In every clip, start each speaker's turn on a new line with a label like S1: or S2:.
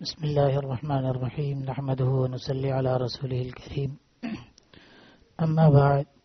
S1: بسم اللہ الرحمن الرحیم نحمدہ ونصلی علی رسولہ الکریم اما بعد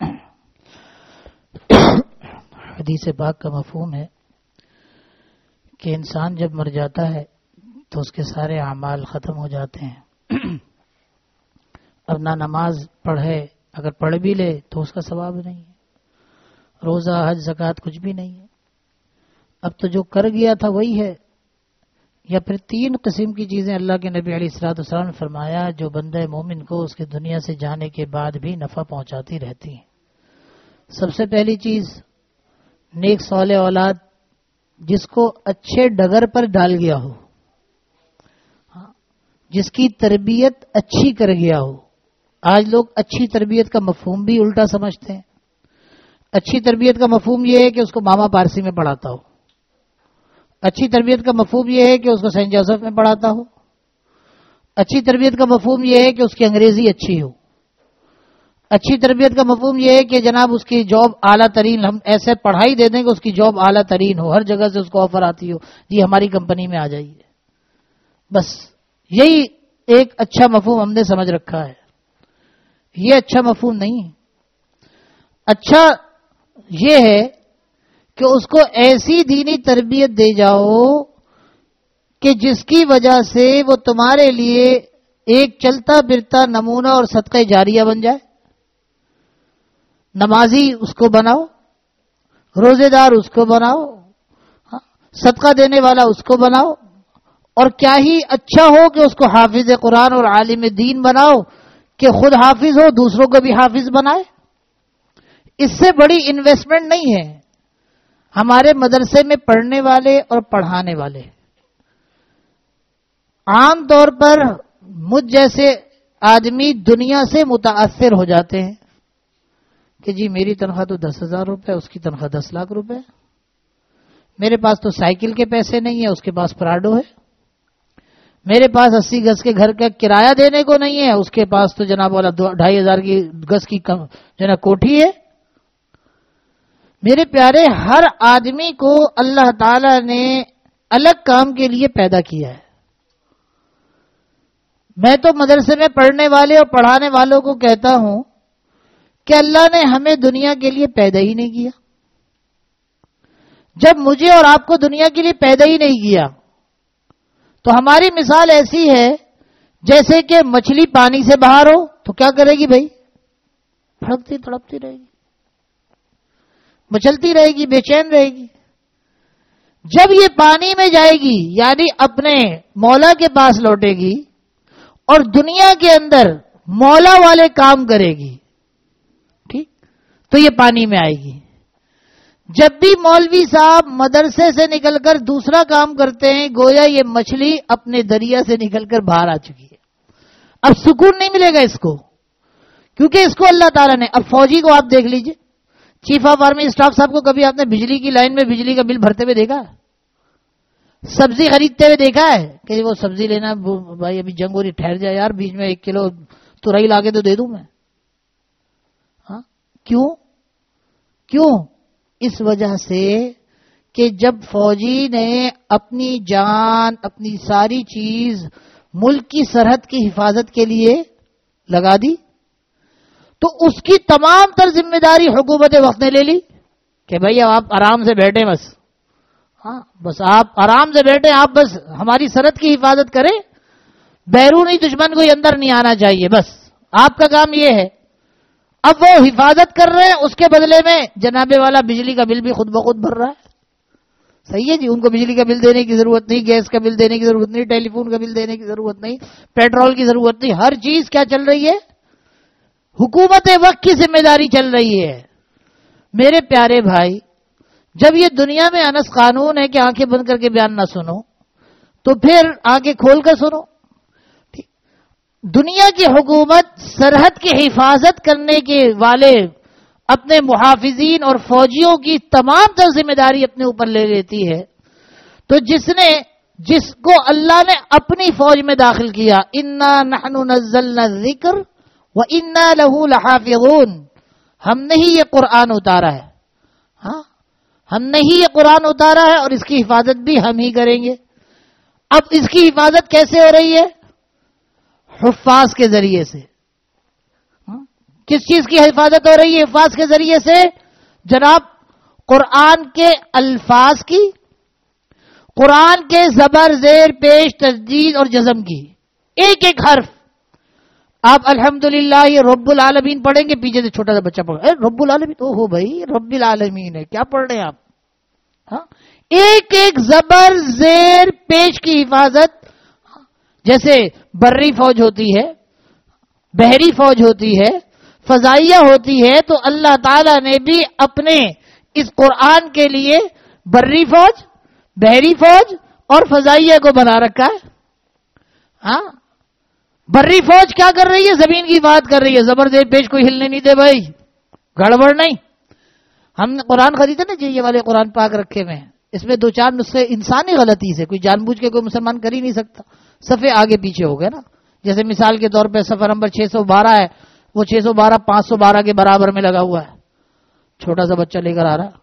S1: حدیث پاک کا مفہوم ہے کہ انسان جب مر جاتا ہے تو اس کے سارے اعمال ختم ہو جاتے ہیں. اب نہ نماز پڑھے، اگر پڑھ بھی لے تو اس کا ثواب نہیں ہے، روزہ حج زکوٰۃ کچھ بھی نہیں ہے. اب تو جو کر گیا تھا وہی ہے، یا پھر تین قسم کی چیزیں اللہ کے نبی علیہ الصلوۃ والسلام نے فرمایا جو بندہ مومن کو اس کے دنیا سے جانے کے بعد بھی نفع پہنچاتی رہتی ہیں. سب سے پہلی چیز نیک صالح اولاد جس کو اچھے ڈگر پر ڈال گیا ہو، جس کی تربیت اچھی کر گیا ہو. آج لوگ اچھی تربیت کا مفہوم بھی الٹا سمجھتے ہیں. اچھی تربیت کا مفہوم یہ ہے کہ اس کو ماما پارسی میں پڑھاتا ہو. اچھی تربیت کا مفہوم یہ ہے کہ اس کو سینٹ جوزف میں پڑھاتا ہو. اچھی تربیت کا مفہوم یہ ہے کہ اس کی انگریزی اچھی ہو. اچھی تربیت کا مفہوم یہ ہے کہ جناب اس کی جاب اعلیٰ ترین، ہم ایسے پڑھائی دے دیں کہ اس کی جاب اعلیٰ ترین ہو، ہر جگہ سے اس کو آفر آتی ہو، جی ہماری کمپنی میں آ جائیے. بس یہی ایک اچھا مفہوم ہم نے سمجھ رکھا ہے. یہ اچھا مفہوم نہیں ہے. اچھا یہ ہے کہ اس کو ایسی دینی تربیت دے جاؤ کہ جس کی وجہ سے وہ تمہارے لیے ایک چلتا پھرتا نمونہ اور صدقہ جاریہ بن جائے. نمازی اس کو بناؤ، روزے دار اس کو بناؤ، صدقہ دینے والا اس کو بناؤ، اور کیا ہی اچھا ہو کہ اس کو حافظ قرآن اور عالم دین بناؤ کہ خود حافظ ہو دوسروں کو بھی حافظ بنائے. اس سے بڑی انویسٹمنٹ نہیں ہے. ہمارے مدرسے میں پڑھنے والے اور پڑھانے والے عام طور پر مجھ جیسے آدمی دنیا سے متاثر ہو جاتے ہیں کہ جی میری تنخواہ تو 10,000 روپے، اس کی تنخواہ 10 لاکھ روپے، میرے پاس تو سائیکل کے پیسے نہیں ہے، اس کے پاس پراڈو ہے، میرے پاس 80 گز کے گھر کا کرایہ دینے کو نہیں ہے، اس کے پاس تو جناب والا 2,500 کی گز کی جناب کوٹھی ہے. میرے پیارے، ہر آدمی کو اللہ تعالی نے الگ کام کے لیے پیدا کیا ہے. میں تو مدرسے میں پڑھنے والے اور پڑھانے والوں کو کہتا ہوں کہ اللہ نے ہمیں دنیا کے لیے پیدا ہی نہیں کیا. جب مجھے اور آپ کو دنیا کے لیے پیدا ہی نہیں کیا تو ہماری مثال ایسی ہے جیسے کہ مچھلی پانی سے باہر ہو تو کیا کرے گی بھائی؟ پھڑکتی تڑپتی رہے گی، مچلتی رہے گی، بے چین رہے گی. جب یہ پانی میں جائے گی یعنی اپنے مولا کے پاس لوٹے گی اور دنیا کے اندر مولا والے کام کرے گی، ٹھیک، تو یہ پانی میں آئے گی. جب بھی مولوی صاحب مدرسے سے نکل کر دوسرا کام کرتے ہیں گویا یہ مچھلی اپنے دریا سے نکل کر باہر آ چکی ہے. اب سکون نہیں ملے گا اس کو، کیونکہ اس کو اللہ تعالیٰ نے، اب فوجی کو آپ دیکھ لیجئے، چیف آف آرمی اسٹاف صاحب کو کبھی آپ نے بجلی کی لائن میں بجلی کا بل بھرتے ہوئے دیکھا ہے؟ سبزی خریدتے ہوئے دیکھا ہے کہ وہ سبزی لینا بھائی ابھی جنگ ہو رہی، ٹھہر جائے یار، بیچ میں 1 کلو تورئی لا کے تو دے دوں میں. ہاں کیوں؟ اس وجہ سے کہ جب فوجی نے اپنی جان، اپنی ساری چیز ملک کی سرحد کی حفاظت کے لیے لگا دی تو اس کی تمام تر ذمہ داری حکومت وقت نے لے لی کہ بھئی آپ آرام سے بیٹھیں، بس آپ آرام سے بیٹھیں، آپ بس ہماری سرحد کی حفاظت کریں، بیرونی دشمن کو اندر نہیں آنا چاہیے، بس آپ کا کام یہ ہے. اب وہ حفاظت کر رہے ہیں، اس کے بدلے میں جناب والا بجلی کا بل بھی خود بخود بھر رہا ہے. صحیح ہے جی، ان کو بجلی کا بل دینے کی ضرورت نہیں، گیس کا بل دینے کی ضرورت نہیں، ٹیلی فون کا بل دینے کی ضرورت نہیں، پیٹرول کی ضرورت نہیں، ہر چیز کیا چل رہی ہے؟ حکومت وقت کی ذمہ داری چل رہی ہے. میرے پیارے بھائی، جب یہ دنیا میں انس قانون ہے کہ آنکھیں بند کر کے بیان نہ سنو تو پھر آنکھیں کھول کر سنو. دنیا کی حکومت سرحد کی حفاظت کرنے کے والے اپنے محافظین اور فوجیوں کی تمام تر ذمہ داری اپنے اوپر لے لیتی ہے. تو جس کو اللہ نے اپنی فوج میں داخل کیا، انا نحن نزلنا الذکر وَإِنَّا لَهُ لَحَافِظُونَ، ہم نے ہی یہ قرآن اتارا ہے، ہم نے ہی یہ قرآن اتارا ہے اور اس کی حفاظت بھی ہم ہی کریں گے. اب اس کی حفاظت کیسے ہو رہی ہے؟ حفاظ کے ذریعے سے. کس چیز کی حفاظت ہو رہی ہے حفاظ کے ذریعے سے؟ جناب قرآن کے الفاظ کی، قرآن کے زبر زیر پیش تشدید اور جزم کی، ایک ایک حرف. آپ الحمدللہ یہ رب العالمین پڑھیں گے، پیچھے سے چھوٹا سا بچہ پڑھے رب العالمین، او ہو بھائی رب العالمین ہے، کیا پڑھ رہے ہیں آپ؟ ہاں، ایک ایک زبر زیر پیش کی حفاظت. جیسے بری فوج ہوتی ہے، بحری فوج ہوتی ہے، فضائیہ ہوتی ہے، تو اللہ تعالی نے بھی اپنے اس قرآن کے لیے بری فوج، بحری فوج اور فضائیہ کو بنا رکھا ہے. ہاں، بری فوج کیا کر رہی ہے؟ زمین کی بات کر رہی ہے، زبر زیر پیش کوئی ہلنے نہیں دے بھائی، گڑبڑ نہیں. ہم نے قرآن خریدے نا جی، یہ والے قرآن پاک رکھے ہوئے ہیں، اس میں دو چار نسخے انسانی غلطی سے، کوئی جان بوجھ کے کوئی مسلمان کر ہی نہیں سکتا، صفحے آگے پیچھے ہو گئے نا. جیسے مثال کے طور پہ صفحہ نمبر 612 ہے، وہ 612 512 کے برابر میں لگا ہوا ہے، چھوٹا سا بچہ لے کر آ رہا.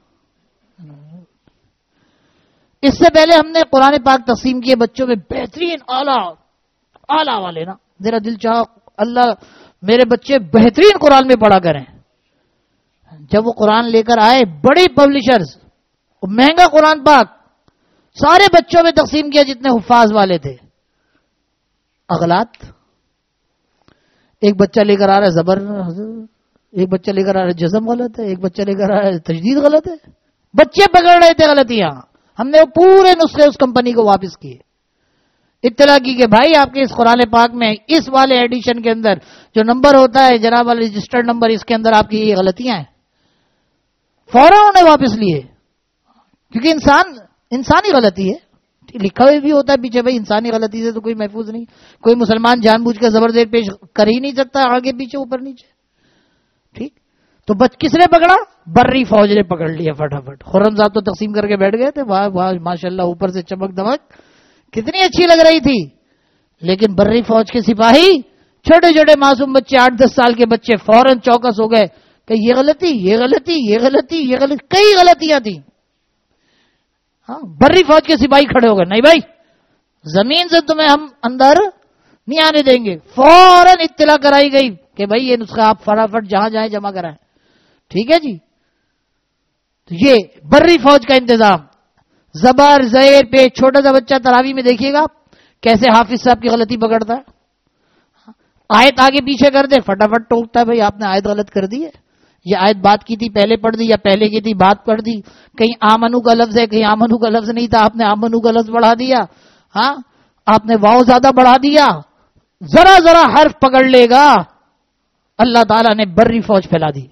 S1: اس سے پہلے ہم نے قرآن پاک تقسیم کیے بچوں میں بہترین اعلیٰ والے نا. میرا دل چاہ اللہ میرے بچے بہترین قرآن میں پڑھا کریں. جب وہ قرآن لے کر آئے بڑی پبلشرز، مہنگا قرآن پاک سارے بچوں میں تقسیم کیا جتنے حفاظ والے تھے. اغلاط، ایک بچہ لے کر آ رہا ہے زبر، ایک بچہ لے کر آ رہا ہے جزم غلط ہے، ایک بچہ لے کر آ رہا ہے تجدید غلط ہے. بچے پکڑ رہے تھے غلطیاں. ہم نے وہ پورے نسخے اس کمپنی کو واپس کیے، اطلاع کی کہ بھائی آپ کے اس قرآن پاک میں اس والے ایڈیشن کے اندر جو نمبر ہوتا ہے جناب والا رجسٹرڈ نمبر، اس کے اندر آپ کی یہ غلطیاں ہیں. فوراً انہوں نے واپس لیے، کیونکہ انسانی غلطی ہے، لکھا ہوئے بھی ہوتا ہے پیچھے بھائی انسانی غلطی سے تو کوئی محفوظ نہیں. کوئی مسلمان جان بوجھ کر زبر زیر پیش کر ہی نہیں سکتا، آگے پیچھے اوپر نیچے. ٹھیک، تو کس نے پکڑا؟ بری فوج نے پکڑ لیا فٹافٹ. خرم صاحب تو تقسیم کر کے بیٹھ گئے تھے، واہ واہ ماشاء اللہ، اوپر سے چمک دمک کتنی اچھی لگ رہی تھی. لیکن بری فوج کے سپاہی، چھوٹے چھوٹے معصوم بچے، 8-10 سال کے بچے فوراً چوکس ہو گئے کہ یہ غلطی، یہ غلطی، یہ غلطی، یہ غلطی، کئی غلطیاں تھیں. ہاں، بری فوج کے سپاہی کھڑے ہو گئے، نہیں بھائی زمین سے تمہیں ہم اندر نہیں آنے دیں گے. فوراً اطلاع کرائی گئی کہ بھائی یہ نسخہ آپ فٹافٹ جہاں جائیں جمع کرائیں. ٹھیک ہے جی. تو یہ بری فوج کا انتظام، زبر زیر پہ. چھوٹا سا بچہ تراوی میں دیکھیے گا کیسے حافظ صاحب کی غلطی پکڑتا ہے. آیت آگے پیچھے کر دے فٹافٹ ٹوکتا ہے، بھائی آپ نے آیت غلط کر دی ہے، یہ آیت بات کی تھی پہلے پڑھ دی، یا پہلے کی تھی بات پڑھ دی. کہیں آمنو کا لفظ ہے، کہیں آمنو کا لفظ نہیں تھا، آپ نے آمنو کا لفظ بڑھا دیا. ہاں، آپ نے واو زیادہ بڑھا دیا. ذرا ذرا حرف پکڑ لے گا، اللہ تعالیٰ نے بری فوج پھیلا دی.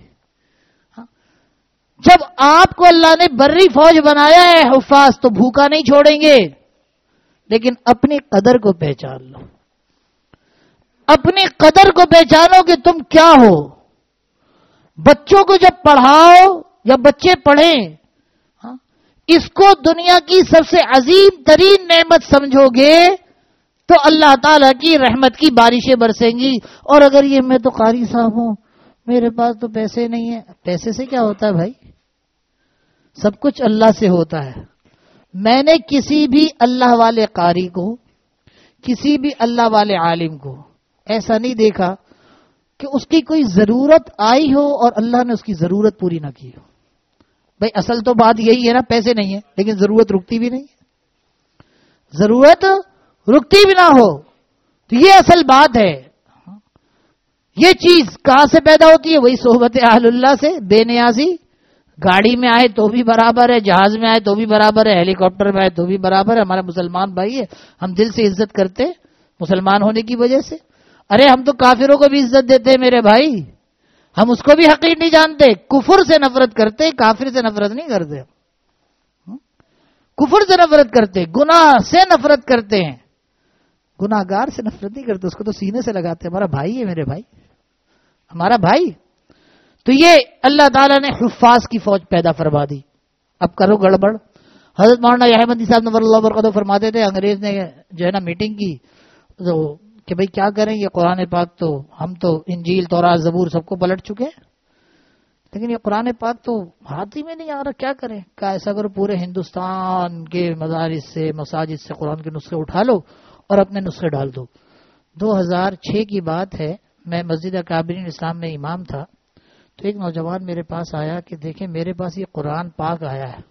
S1: جب آپ کو اللہ نے بری فوج بنایا ہے حفاظ، تو بھوکا نہیں چھوڑیں گے. لیکن اپنی قدر کو پہچان لو، اپنی قدر کو پہچانو کہ تم کیا ہو. بچوں کو جب پڑھاؤ یا بچے پڑھیں، اس کو دنیا کی سب سے عظیم ترین نعمت سمجھو گے تو اللہ تعالیٰ کی رحمت کی بارشیں برسیں گی. اور اگر یہ میں تو قاری صاحب ہوں، میرے پاس تو پیسے نہیں ہیں، پیسے سے کیا ہوتا ہے بھائی؟ سب کچھ اللہ سے ہوتا ہے. میں نے کسی بھی اللہ والے قاری کو، کسی بھی اللہ والے عالم کو ایسا نہیں دیکھا کہ اس کی کوئی ضرورت آئی ہو اور اللہ نے اس کی ضرورت پوری نہ کی ہو. بھائی اصل تو بات یہی ہے نا، پیسے نہیں ہے لیکن ضرورت رکتی بھی نہیں ہے، ضرورت رکتی بھی نہ ہو تو یہ اصل بات ہے. یہ چیز کہاں سے پیدا ہوتی ہے؟ وہی صحبت اہل اللہ سے. بے نیازی، گاڑی میں آئے تو بھی برابر ہے، جہاز میں آئے تو بھی برابر ہے، ہیلی کاپٹر میں آئے تو بھی برابر ہے. ہمارا مسلمان بھائی ہے، ہم دل سے عزت کرتے مسلمان ہونے کی وجہ سے. ارے ہم تو کافروں کو بھی عزت دیتے میرے بھائی، ہم اس کو بھی حقیر نہیں جانتے. کفر سے نفرت کرتے، کافر سے نفرت نہیں کرتے. کفر سے نفرت کرتے، گناہ سے نفرت کرتے ہیں، گناہ گار سے نفرت نہیں کرتے، اس کو تو سینے سے لگاتے. ہمارا بھائی ہے میرے بھائی، ہمارا بھائی. تو یہ اللہ تعالیٰ نے حفاظ کی فوج پیدا فرما دی. اب کرو گڑبڑ. حضرت مولانا یحییٰ احمدی صاحب نور اللہ برکاتہ فرماتے تھے، انگریز نے جو ہے نا میٹنگ کی تو کہ بھئی کیا کریں، یہ قرآن پاک تو ہم تو انجیل تورات زبور سب کو پلٹ چکے. لیکن یہ قرآن پاک تو ہاتھ ہی میں نہیں آ رہا، کیا کریں؟ کہا ایسا کرو پورے ہندوستان کے مدارس سے مساجد سے قرآن کے نسخے اٹھا لو اور اپنے نسخے ڈال دو۔ 2006 کی بات ہے، میں مسجد اکابرین اسلام میں امام تھا، تو ایک نوجوان میرے پاس آیا کہ دیکھیں میرے پاس یہ قرآن پاک آیا ہے۔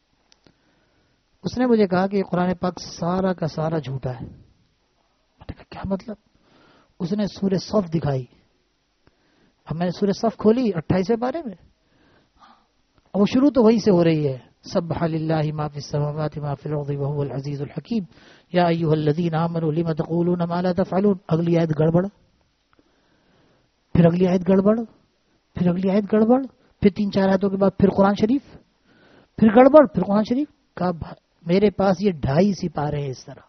S1: اس نے مجھے کہا کہ یہ قرآن پاک سارا کا سارا جھوٹا ہے۔ میں نے کہا کیا مطلب؟ اس نے سورہ صف دکھائی۔ اب میں نے سورہ صف کھولی 28ویں پارے میں، اور وہ شروع تو وہیں سے ہو رہی ہے، سبح للہ ما فی السماوات ما فی الارض وهو العزیز الحکیم یا ایھا الذین آمنوا لم تقولون ما لا تفعلون۔ اگلی آیت گڑبڑ، پھر اگلی آیت گڑبڑ، پھر اگلی آیت گڑبڑ، پھر 3-4 آیتوں کے بعد پھر قرآن شریف، پھر گڑبڑ، پھر قرآن شریف۔ کہا میرے پاس یہ 2.5 سپارے ہیں، اس طرح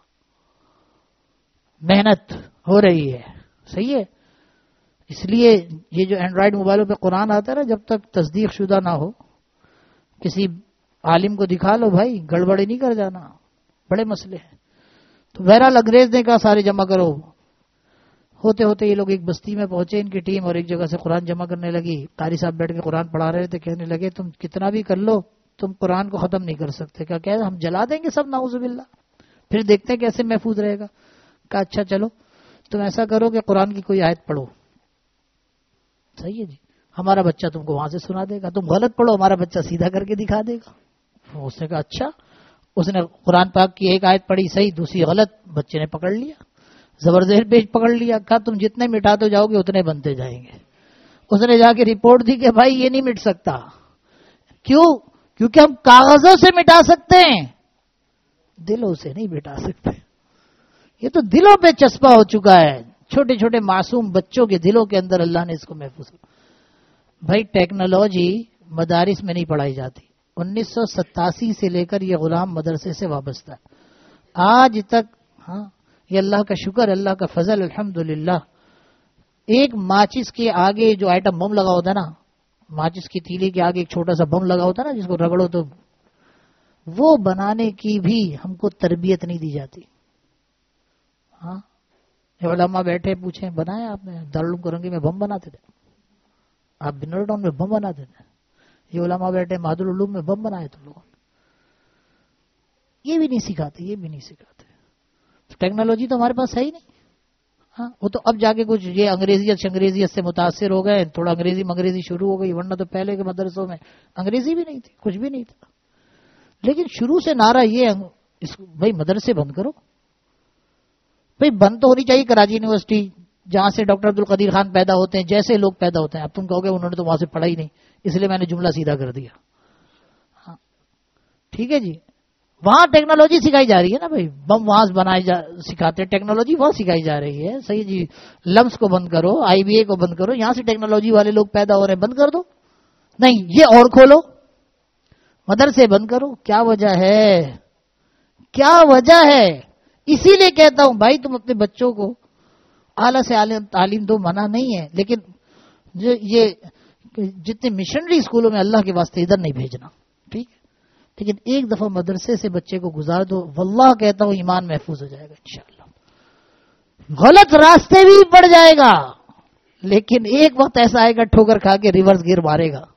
S1: محنت ہو رہی ہے، صحیح ہے۔ اس لیے یہ جو اینڈرائڈ موبائلوں پہ قرآن آتا ہے نا، جب تک تصدیق شدہ نہ ہو، کسی عالم کو دکھا لو بھائی، گڑبڑی نہیں کر جانا، بڑے مسئلے ہیں۔ تو بہرحال انگریز نے کہا سارے جمع کرو۔ ہوتے ہوتے یہ لوگ ایک بستی میں پہنچے، ان کی ٹیم، اور ایک جگہ سے قرآن جمع کرنے لگی۔ قاری صاحب بیٹھ کے قرآن پڑھا رہے تھے، کہنے لگے تم کتنا بھی کر لو تم قرآن کو ختم نہیں کر سکتے۔ کیا کہ ہم جلا دیں گے سب، نعوذ باللہ، پھر دیکھتے ہیں کیسے محفوظ رہے گا۔ کہا اچھا چلو تم ایسا کرو کہ قرآن کی کوئی آیت پڑھو، صحیح ہے جی، ہمارا بچہ تم کو وہاں سے سنا دے گا، تم غلط پڑھو ہمارا بچہ سیدھا کر کے دکھا دے گا۔ اس نے کہا اچھا۔ اس نے قرآن پاک کی ایک آیت پڑھی صحیح، دوسری غلط، بچے نے پکڑ لیا، زبر زہر پیج پکڑ لیا۔ کہا تم جتنے مٹاتے جاؤ گے اتنے بنتے جائیں گے۔ اس نے جا کے رپورٹ دی کہ بھائی یہ نہیں مٹ سکتا۔ کیوں؟ کیونکہ ہم کاغذوں سے مٹا سکتے ہیں، دلوں سے نہیں مٹا سکتے۔ یہ تو دلوں پہ چسپا ہو چکا ہے، چھوٹے چھوٹے معصوم بچوں کے دلوں کے اندر اللہ نے اس کو محفوظ کیا۔ بھائی ٹیکنالوجی مدارس میں نہیں پڑھائی جاتی، 1987 سے لے کر یہ غلام مدرسے سے وابستہ ہے آج تک۔ ہاں یہ اللہ کا شکر، اللہ کا فضل، الحمدللہ۔ ایک ماچس کے آگے جو آئٹم بم لگا ہوتا ہے نا، ماچس کی تیلی کے آگے ایک چھوٹا سا بم لگا ہوتا ہے نا جس کو رگڑو تو، وہ بنانے کی بھی ہم کو تربیت نہیں دی جاتی۔ ہاں علماء بیٹھے پوچھیں بنایا آپ نے؟ دارالعلوم کرنگی میں بم بناتے تھے، آپ بنر ٹاؤن میں بم بناتے تھے، یہ علماء بیٹھے مہد العلوم میں بم بنائے تم لوگوں نے۔ یہ بھی نہیں سکھاتے، یہ بھی نہیں سکھاتے۔ ٹیکنالوجی تو ہمارے پاس ہے ہی نہیں۔ ہاں وہ تو اب جا کے کچھ یہ انگریزیت سے متاثر ہو گئے، تھوڑا انگریزی شروع ہو گئی، ورنہ تو پہلے کے مدرسوں میں انگریزی بھی نہیں تھی، کچھ بھی نہیں تھا۔ لیکن شروع سے نعرہ یہ بھائی مدرسے بند کرو۔ بھائی بند تو ہونی چاہیے کراچی یونیورسٹی، جہاں سے ڈاکٹر عبدالقدیر خان پیدا ہوتے ہیں، جیسے لوگ پیدا ہوتے ہیں۔ اب تم کہو گے انہوں نے تو وہاں سے پڑھا ہی نہیں، اس لیے میں نے جملہ سیدھا کر دیا۔ ہاں ٹھیک ہے جی، وہاں ٹیکنالوجی سکھائی جا رہی ہے نا بھائی، بم وہاں سکھاتے ہیں، ٹیکنالوجی وہاں سکھائی جا رہی ہے، صحیح جی۔ لمس کو بند کرو، آئی بی اے کو بند کرو، یہاں سے ٹیکنالوجی والے لوگ پیدا ہو رہے ہیں، بند کر دو۔ نہیں یہ اور کھولو، مدرسے بند کرو۔ کیا وجہ ہے؟ کیا وجہ ہے؟ اسی لیے کہتا ہوں بھائی تم اپنے بچوں کو اعلیٰ سے اعلیٰ تعلیم دو، منع نہیں ہے، لیکن یہ جتنے مشنری اسکولوں میں اللہ کے واسطے ادھر نہیں بھیجنا، ٹھیک ہے؟ لیکن ایک دفعہ مدرسے سے بچے کو گزار دو، واللہ کہتا ہوں ایمان محفوظ ہو جائے گا انشاءاللہ۔ غلط راستے بھی پڑ جائے گا، لیکن ایک وقت ایسا آئے گا ٹھوکر کھا کے ریورس گیئر مارے گا۔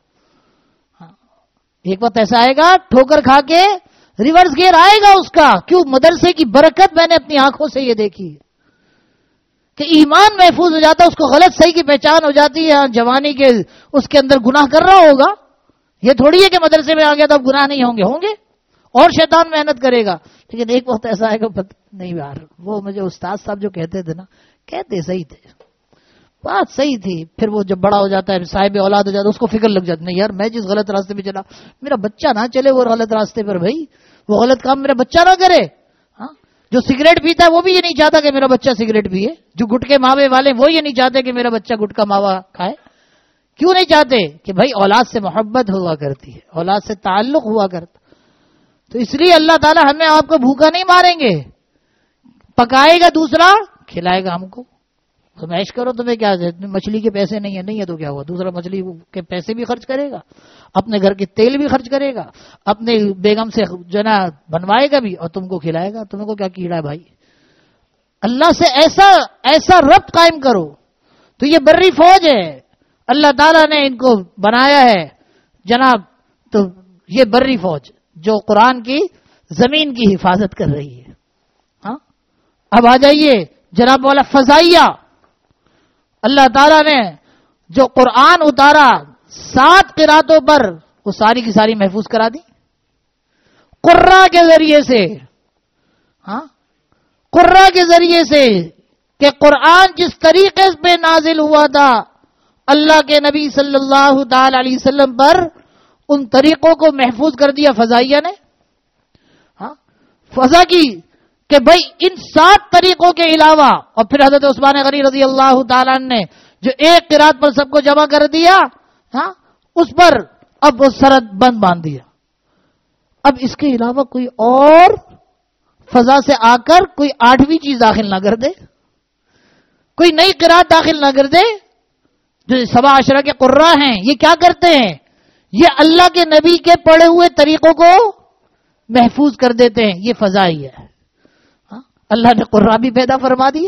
S1: ایک وقت ایسا آئے گا ٹھوکر کھا کے ریورس گیئر آئے گا اس کا۔ کیوں؟ مدرسے کی برکت میں نے اپنی آنکھوں سے یہ دیکھی کہ ایمان محفوظ ہو جاتا، اس کو غلط صحیح کی پہچان ہو جاتی ہے۔ جوانی کے اس کے اندر گناہ کر رہا ہوگا، یہ تھوڑی ہے کہ مدرسے میں آ گیا تو اب گناہ نہیں ہوں گے، اور شیطان محنت کرے گا، لیکن ایک وقت ایسا آئے گا نہیں یار۔ وہ مجھے استاد صاحب جو کہتے تھے نا، کہتے صحیح تھے، بات صحیح تھی۔ پھر وہ جب بڑا ہو جاتا ہے، صاحب اولاد ہو جاتا ہے، اس کو فکر لگ جاتی نہیں یار میں جس غلط راستے پہ چلا، میرا بچہ نہ چلے وہ غلط راستے پر، بھائی وہ غلط کام میرا بچہ نہ کرے۔ ہاں جو سگریٹ پیتا ہے وہ بھی یہ نہیں چاہتا کہ میرا بچہ سگریٹ پیے، جو گٹکے ماوے والے وہ یہ نہیں چاہتے کہ میرا بچہ گٹکا ماوا کھائے۔ کیوں نہیں چاہتے؟ کہ بھائی اولاد سے محبت ہوا کرتی ہے، اولاد سے تعلق ہوا کرتا، تو اس لیے اللہ تعالیٰ ہمیں آپ کو بھوکا نہیں ماریں گے، پکائے گا دوسرا، کھلائے گا ہم کو۔ تم عیش کرو، تمہیں کیا ہے، مچھلی کے پیسے نہیں ہے تو کیا ہوا، دوسرا مچھلی کے پیسے بھی خرچ کرے گا، اپنے گھر کے تیل بھی خرچ کرے گا، اپنے بیگم سے جو نا بنوائے گا بھی، اور تم کو کھلائے گا۔ تم کو کیا کیڑا ہے بھائی؟ اللہ سے ایسا ربط قائم کرو۔ تو یہ بری فوج ہے، اللہ تعالیٰ نے ان کو بنایا ہے جناب تو یہ بری فوج جو قرآن کی زمین کی حفاظت کر رہی ہے. ہاں اب آ جائیے جناب والا فضائیہ. اللہ تعالیٰ نے جو قرآن اتارا 7 قراتوں پر وہ ساری کی ساری محفوظ کرا دی قرہ کے ذریعے سے. ہاں قرہ کے ذریعے سے کہ قرآن جس طریقے پہ نازل ہوا تھا اللہ کے نبی صلی اللہ تعالی علیہ وسلم پر ان طریقوں کو محفوظ کر دیا فضائیہ نے. ہاں فضا کی کہ بھائی ان 7 طریقوں کے علاوہ اور پھر حضرت عثمان غنی رضی اللہ تعالیٰ نے جو ایک قرات پر سب کو جمع کر دیا ہاں اس پر اب وہ سرحد بند باندھ دیا. اب اس کے علاوہ کوئی اور فضا سے آ کر کوئی 8ویں چیز داخل نہ کر دے, کوئی نئی قرات داخل نہ کر دے. جو 17 کے قرہ ہیں یہ کیا کرتے ہیں؟ یہ اللہ کے نبی کے پڑھے ہوئے طریقوں کو محفوظ کر دیتے ہیں. یہ فضائی ہے. اللہ نے قرآن بھی پیدا فرما دی ہے.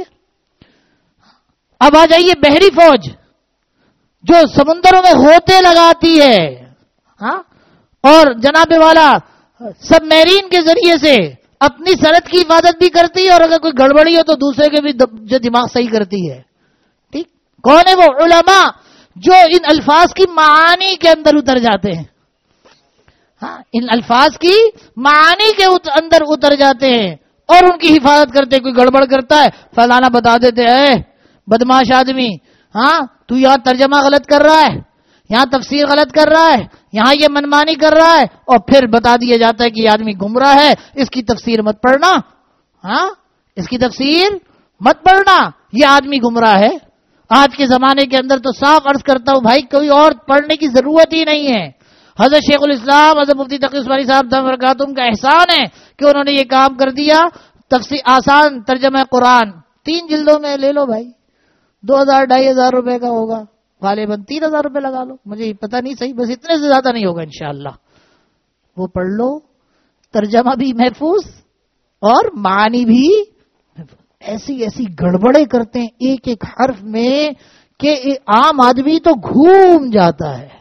S1: اب آ جائیے بحری فوج جو سمندروں میں غوطے لگاتی ہے ہاں اور جناب والا سب میرین کے ذریعے سے اپنی سرحد کی حفاظت بھی کرتی ہے اور اگر کوئی گڑبڑی ہو تو دوسرے کے بھی جو دماغ صحیح کرتی ہے. ٹھیک کون ہے وہ؟ علماء جو ان الفاظ کی معانی کے اندر اتر جاتے ہیں. ہاں ان الفاظ کی معانی کے اندر اتر جاتے ہیں اور ان کی حفاظت کرتے. کوئی گڑبڑ کرتا ہے فلانا بتا دیتے ہیں بدماش آدمی ہاں تو یہاں ترجمہ غلط کر رہا ہے, یہاں تفسیر غلط کر رہا ہے, یہاں یہ منمانی کر رہا ہے اور پھر بتا دیا جاتا ہے کہ یہ آدمی گمراہ ہے, اس کی تفسیر مت پڑھنا. ہاں اس کی تفسیر مت پڑھنا, یہ آدمی گمراہ ہے. آج کے زمانے کے اندر تو صاف عرض کرتا ہوں بھائی کوئی اور پڑھنے کی ضرورت ہی نہیں ہے. حضرت شیخ الاسلام حضرت مفتی تقی عثمانی صاحب دم برکاتہم کا احسان ہے کہ انہوں نے یہ کام کر دیا. تفسیر آسان ترجمہ قرآن 3 جلدوں میں لے لو بھائی, 2000-2500 روپے کا ہوگا, غالباً 3000 روپے لگا لو, مجھے پتہ نہیں صحیح, بس اتنے سے زیادہ نہیں ہوگا انشاءاللہ. وہ پڑھ لو, ترجمہ بھی محفوظ اور معنی بھی محفوظ. ایسی گڑبڑے کرتے ہیں ایک ایک حرف میں کہ عام آدمی تو گھوم جاتا ہے.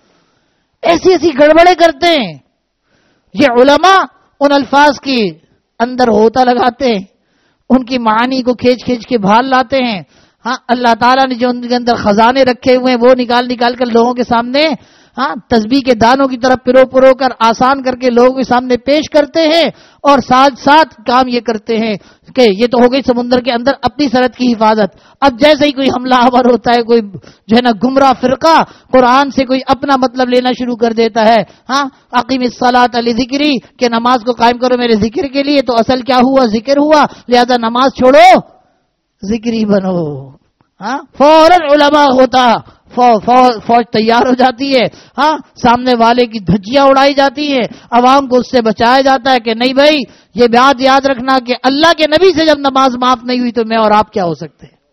S1: ایسی گڑبڑے کرتے ہیں. یہ علماء ان الفاظ کی اندر ہوتا لگاتے ہیں, ان کی معانی کو کھینچ کے بھال لاتے ہیں. ہاں اللہ تعالیٰ نے جو ان کے اندر خزانے رکھے ہوئے ہیں وہ نکال کر لوگوں کے سامنے ہاں تسبیح کے دانوں کی طرف پرو کر آسان کر کے لوگوں کے سامنے پیش کرتے ہیں اور ساتھ کام یہ کرتے ہیں کہ یہ تو ہو گئی سمندر کے اندر اپنی سرحد کی حفاظت. اب جیسے ہی کوئی حملہ آور ہوتا ہے, کوئی جو ہے نا گمراہ فرقہ قرآن سے کوئی اپنا مطلب لینا شروع کر دیتا ہے. ہاں اقیم الصلاۃ لذکری کہ نماز کو قائم کرو میرے ذکر کے لیے, تو اصل کیا ہوا؟ ذکر ہوا, لہذا نماز چھوڑو ذکری بنو. ہاں فوراً علماء ہوتا فوج تیار ہو جاتی ہے. ہاں سامنے والے کی دھجیاں اڑائی جاتی ہیں, عوام کو اس سے بچایا جاتا ہے کہ نہیں بھائی یہ بات یاد رکھنا کہ اللہ کے نبی سے جب نماز معاف نہیں ہوئی تو میں اور آپ کیا ہو سکتے ہیں.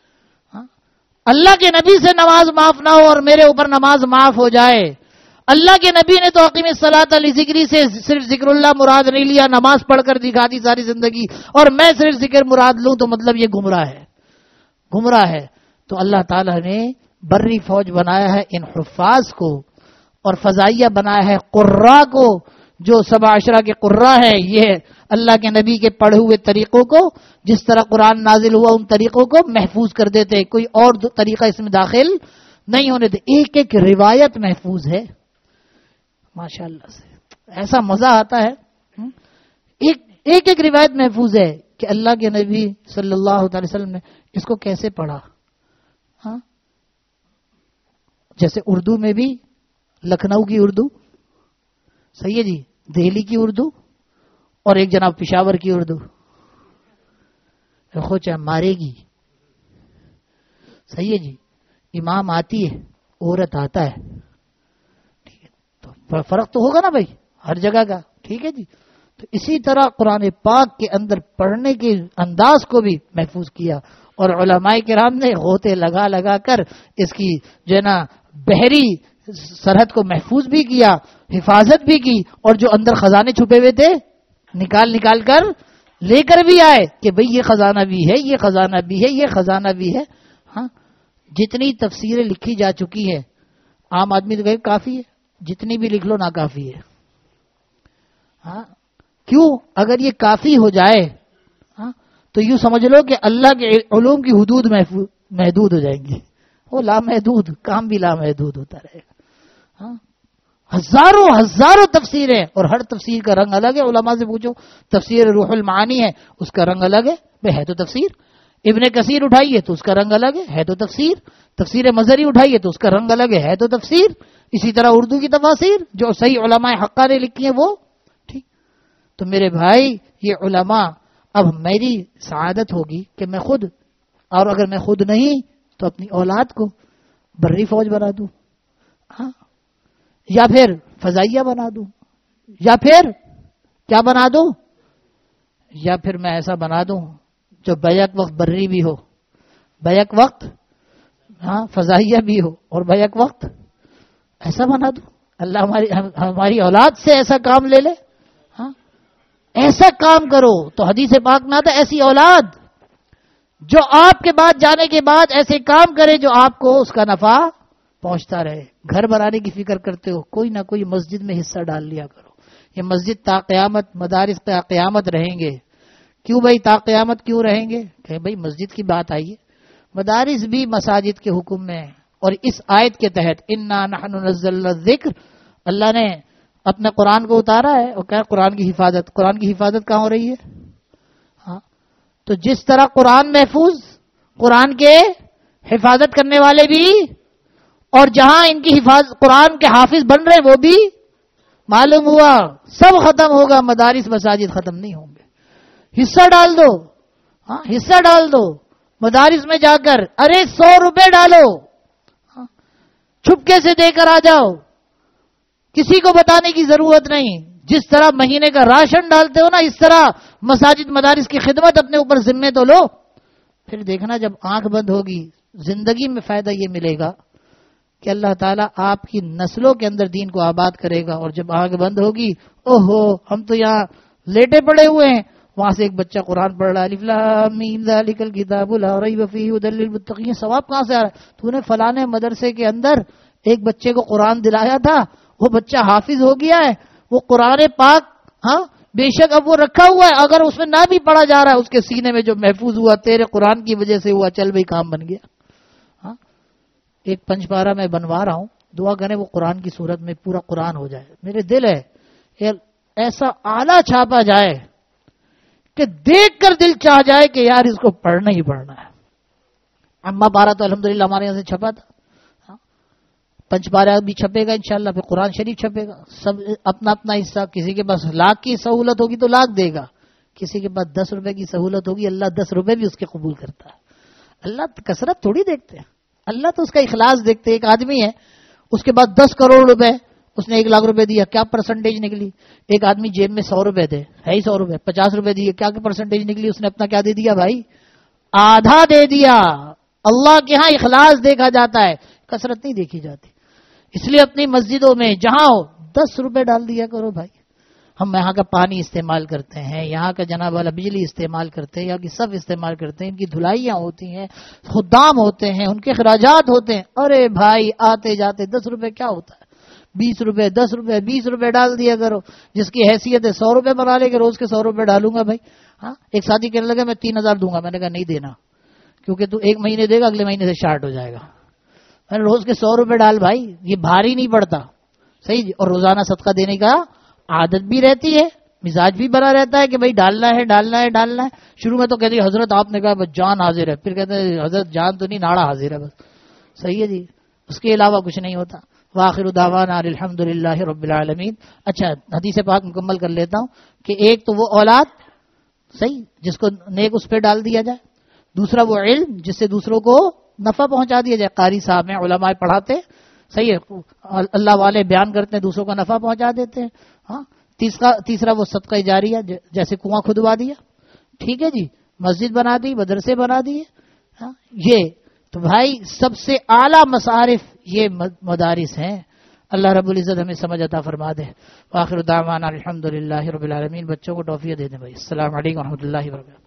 S1: اللہ کے نبی سے نماز معاف نہ ہو اور میرے اوپر نماز معاف ہو جائے. اللہ کے نبی نے تو اقیم الصلاۃ لذکری سے صرف ذکر اللہ مراد نہیں لیا, نماز پڑھ کر دکھا دی ساری زندگی, اور میں صرف ذکر مراد لوں تو مطلب یہ گمراہ ہے. تو اللہ تعالیٰ نے بری فوج بنایا ہے ان حفاظ کو, اور فضائیہ بنایا ہے قرہ کو جو 17 کے قرہ ہے. یہ اللہ کے نبی کے پڑھے ہوئے طریقوں کو جس طرح قرآن نازل ہوا ان طریقوں کو محفوظ کر دیتے, کوئی اور طریقہ اس میں داخل نہیں ہونے دے. ایک روایت محفوظ ہے ماشاء اللہ سے, ایسا مزہ آتا ہے. ایک روایت محفوظ ہے کہ اللہ کے نبی صلی اللہ علیہ وسلم نے اس کو کیسے پڑھا. ہاں جیسے اردو میں بھی لکھنؤ کی اردو صحیح ہے جی, دہلی کی اردو اور ایک جناب پشاور کی اردو, خوچا مارے گی صحیح ہے جی. امام آتی ہے, عورت آتا ہے, ٹھیک ہے, تو فرق تو ہوگا نا بھائی ہر جگہ کا, ٹھیک ہے جی. تو اسی طرح قرآن پاک کے اندر پڑھنے کے انداز کو بھی محفوظ کیا, اور علماء کرام نے غوطے لگا کر اس کی جو ہے نا بحری سرحد کو محفوظ بھی کیا, حفاظت بھی کی, اور جو اندر خزانے چھپے ہوئے تھے نکال کر لے کر بھی آئے کہ بھئی یہ خزانہ بھی ہے, یہ خزانہ بھی ہے, یہ خزانہ بھی ہے. ہاں جتنی تفسیریں لکھی جا چکی ہے عام آدمی تو کہے کافی ہے، جتنی بھی لکھ لو نا کافی ہے. ہاں کیوں؟ اگر یہ کافی ہو جائے تو یوں سمجھ لو کہ اللہ کے علوم کی حدود محدود ہو جائیں گی. وہ لامحدود، کام بھی لامحدود ہوتا رہے گا. ہزاروں تفسیریں، اور ہر تفسیر کا رنگ الگ ہے. علماء سے پوچھو، تفسیر روح المعانی ہے، اس کا رنگ الگ ہے تو تفسیر. ابن کثیر اٹھائیے تو اس کا رنگ الگ ہے تو تفسیر. تفسیر مظہری اٹھائیے تو اس کا رنگ الگ ہے تو تفسیر. اسی طرح اردو کی تفاسیر جو صحیح علماء حقہ نے لکھی ہیں وہ ٹھیک. تو میرے بھائی یہ علماء، اب میری سعادت ہوگی کہ میں خود، اور اگر میں خود نہیں تو اپنی اولاد کو بری فوج بنا دوں، یا پھر فضائیہ بنا دوں، یا پھر کیا بنا دوں، یا پھر میں ایسا بنا دوں جو بیک وقت بری بھی ہو، بیک وقت فضائیہ بھی ہو، اور بیک وقت ایسا بنا دوں. اللہ ہماری اولاد سے ایسا کام لے لے. ایسا کام کرو تو حدیث پاک میں آتا ہے ایسی اولاد جو آپ کے بعد جانے کے بعد ایسے کام کرے جو آپ کو اس کا نفع پہنچتا رہے. گھر بنانے کی فکر کرتے ہو، کوئی نہ کوئی مسجد میں حصہ ڈال لیا کرو. یہ مسجد تا قیامت، مدارس تا قیامت رہیں گے. کیوں بھائی تا قیامت کیوں رہیں گے؟ کہ بھائی مسجد کی بات آئی ہے، مدارس بھی مساجد کے حکم میں ہیں. اور اس آیت کے تحت انا نحن نزلنا الذکر، اللہ نے اپنے قرآن کو اتارا ہے، اور کیا قرآن کی حفاظت. قرآن کی حفاظت کہاں ہو رہی ہے؟ تو جس طرح قرآن محفوظ، قرآن کے حفاظت کرنے والے بھی، اور جہاں ان کی حفاظت قرآن کے حافظ بن رہے وہ بھی، معلوم ہوا سب ختم ہوگا، مدارس مساجد ختم نہیں ہوں گے. حصہ ڈال دو، حصہ ڈال دو مدارس میں جا کر. ارے 100 روپے ڈالو، چھپکے سے دے کر آ جاؤ، کسی کو بتانے کی ضرورت نہیں. جس طرح مہینے کا راشن ڈالتے ہو نا، اس طرح مساجد مدارس کی خدمت اپنے اوپر ذمہ تو لو. پھر دیکھنا جب آنکھ بند ہوگی زندگی میں فائدہ یہ ملے گا کہ اللہ تعالیٰ آپ کی نسلوں کے اندر دین کو آباد کرے گا. اور جب آنکھ بند ہوگی، اوہو ہم تو یہاں لیٹے پڑے ہوئے ہیں، وہاں سے ایک بچہ قرآن پڑھ رہا ہے، الف لام میم ذالک الکتاب لا ریب فیہ ھدی للمتقین. ثواب کہاں سے آ رہا ہے؟ تو نے فلانے مدرسے کے اندر ایک بچے کو قرآن دلایا تھا، وہ بچہ حافظ ہو گیا ہے، وہ قرآن پاک بے شک اب وہ رکھا ہوا ہے، اگر اس میں نہ بھی پڑھا جا رہا ہے اس کے سینے میں جو محفوظ ہوا تیرے قرآن کی وجہ سے ہوا، چل بھائی کام بن گیا. ایک پنج پارہ میں بنوا رہا ہوں، دعا کریں وہ قرآن کی صورت میں پورا قرآن ہو جائے. میرے دل ہے ایسا اعلیٰ چھاپا جائے کہ دیکھ کر دل چاہ جائے کہ یار اس کو پڑھنا ہی پڑھنا ہے. اما پارہ تو الحمدللہ ہمارے یہاں سے چھپا تھا، پنج پارہ بھی چھپے گا انشاءاللہ، پھر قرآن شریف چھپے گا. سب اپنا اپنا حصہ. کسی کے پاس 1,00,000 کی سہولت ہوگی تو 1,00,000 دے گا، کسی کے پاس 10 روپے کی سہولت ہوگی اللہ 10 روپے بھی اس کے قبول کرتا ہے. اللہ کثرت تھوڑی دیکھتے ہیں، اللہ تو اس کا اخلاص دیکھتے. ایک آدمی ہے اس کے بعد 10 کروڑ روپے، اس نے 1,00,000 روپے دیا، کیا پرسنٹیج نکلی؟ ایک آدمی جیب میں 100 روپے دے، ہے ہی 100 روپے، 50 روپے دیے، کیا پرسنٹیج نکلی؟ اس نے اپنا کیا دے دیا بھائی؟ آدھا دے دیا. اللہ کے ہاں اخلاص دیکھا جاتا ہے، کثرت نہیں دیکھی جاتی. اس لیے اپنی مسجدوں میں جہاں ہو 10 روپے ڈال دیا کرو بھائی. ہم یہاں کا پانی استعمال کرتے ہیں، یہاں کا جناب والا بجلی استعمال کرتے ہیں، یہاں کی سب استعمال کرتے ہیں، ان کی دھلائیاں ہوتی ہیں، خدام ہوتے ہیں، ان کے اخراجات ہوتے ہیں. ارے بھائی آتے جاتے 10 روپے کیا ہوتا ہے؟ 20 روپے 10 روپے 20 روپے ڈال دیا کرو. جس کی حیثیت ہے 100 روپے بنا لے کے روز کے 100 روپے ڈالوں گا بھائی. ایک ساتھی کہنے لگا میں 3,000 دوں گا. میں نے کہا نہیں دینا، کیونکہ تو ایک مہینے دے گا، اگلے مہینے سے شارٹ ہو جائے گا. میں نے روز کے 100 روپے ڈال بھائی، یہ بھاری نہیں پڑتا. صحیح جی. اور روزانہ صدقہ دینے کا عادت بھی رہتی ہے، مزاج بھی بنا رہتا ہے کہ بھائی ڈالنا ہے ڈالنا ہے ڈالنا ہے. شروع میں تو کہتے ہیں حضرت آپ نے کہا بس جان حاضر ہے، پھر کہتے ہیں حضرت جان تو نہیں ناڑا حاضر ہے بس. صحیح ہے جی، اس کے علاوہ کچھ نہیں ہوتا. وآخر دعوانا الحمدللہ رب العالمین. اچھا حدیث پاک مکمل کر لیتا ہوں کہ ایک تو وہ اولاد صحیح جس کو نیک اس پہ ڈال دیا جائے، دوسرا وہ علم جس سے دوسروں کو نفع پہنچا دیا جائے. قاری صاحب ہیں، علماء پڑھاتے، صحیح ہے، اللہ والے بیان کرتے ہیں، دوسروں کا نفع پہنچا دیتے ہیں. تیسرا وہ صدقہ جاریہ، جیسے کنواں کھدوا دیا، ٹھیک ہے جی، مسجد بنا دی، مدرسے بنا دیے. یہ تو بھائی سب سے اعلیٰ مصارف یہ مدارس ہیں. اللہ رب العزت ہمیں سمجھ عطا فرما دے. وآخر دعوانا الحمدللہ رب العالمین. بچوں کو ٹافیاں دے دیں بھائی. السلام علیکم و رحمۃ اللہ وبرکاتہ.